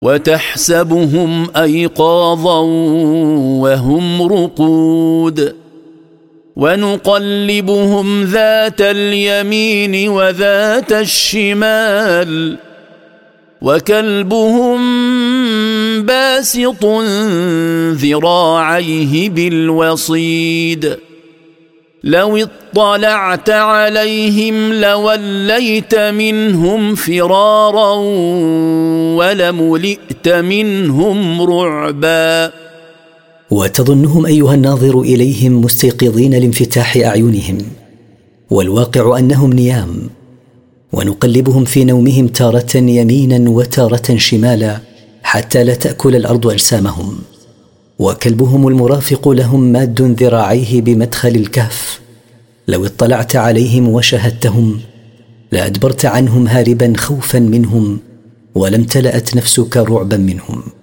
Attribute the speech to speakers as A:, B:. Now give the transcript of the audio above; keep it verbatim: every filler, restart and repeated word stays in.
A: وتحسبهم أيقاظا وهم رقود ونقلبهم ذات اليمين وذات الشمال وكلبهم باسط ذراعيه بالوصيد لو اطلعت عليهم لوليت منهم فرارا ولملئت منهم رعبا.
B: وتظنهم أيها الناظر إليهم مستيقظين لانفتاح أعينهم، والواقع أنهم نيام، ونقلبهم في نومهم تارة يمينا وتارة شمالا حتى لا تأكل الأرض أجسامهم. وكلبهم المرافق لهم ماد ذراعيه بمدخل الكهف، لو اطلعت عليهم وشهدتهم لأدبرت عنهم هاربا خوفا منهم، ولم تلأت نفسك رعبا منهم.